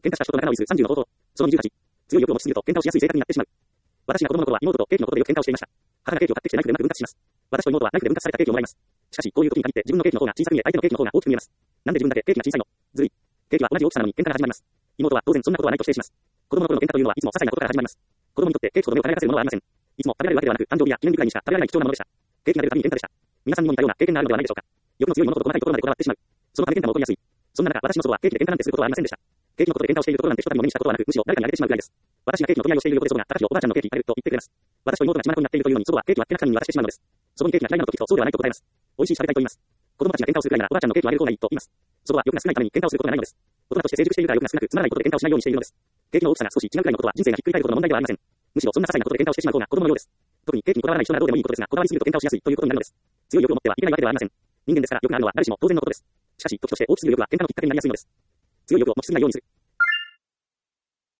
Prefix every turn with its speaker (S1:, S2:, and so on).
S1: 喧嘩した人と仲直りする30の方法。その28。強い欲を持ちすぎると喧嘩をしやすい性格になってしまう。私が子供の頃は妹とケーキのことでよく喧嘩をしていました。母がケーキを買ってきてナイフでうまく分割します。私と妹はナイフで分割されたケーキをもらいます。しかし、こういう時に限って自分のケーキの方が小さく見え、相手のケーキの方が大きく見えます。なんで自分だけケーキが小さいの？ずるい。ケーキは同じ大きさなのに喧嘩が始まります。妹は当然そんなことはないと否定します。子供の頃の喧嘩というのはいつも些細なことから始まります。子供にとってケーキとどめを輝かせるものはありません。いつも食べられるわけではなく、誕生日や記念日くらいにしか食べられない貴重なものでした。ケーキが出るたびに喧嘩でした。皆さんにも似たような経験があるのではないでしょうか。欲の強い者と細かいところまでこだわってしまう。そのため喧嘩も起こりやすい。そんな中、私の祖母はケーキで喧嘩なんてすることはありませんでした。ケーキのことで喧嘩をしているところなんて一度たびも目にしたことはなく、むしろ誰かにあげてしまうくらいです。私がケーキの取り合いをしている横で祖母が、高木おばあちゃんのケーキあると言ってくれます。私と妹が血眼になっているというのに、祖母はケーキはけなくさんに渡してしまうのです。祖母にケーキが嫌いなのと聞くと、そうではないと答えます。美味しいし食べたいと言います。子供たちが喧嘩をするくらいなら、おばあちゃんのケーキをあげる方がいいと言います。祖母は欲が少ないために喧嘩をすることがないのです。大人として成熟しているから欲が少なく、つまらないことで喧嘩をしないようにしているのです。ケーキの大きさが少し違うくらいのことは人生がひっくり返るほどの問題ではありません。むしろそんな些細なことで喧嘩をしてしまう方が子供のようです。特にケーキにこだわらない人ならどうでもいいことですが、こだわりすぎると喧嘩をしやすいということになるのです。強い欲を持ってはいけないわけではありません。人間ですから欲があるのは誰しも当然のことです。しかし、時として大きすぎる欲は喧嘩のきっかけになりやすいのです。強い欲を持ちすぎないようにする。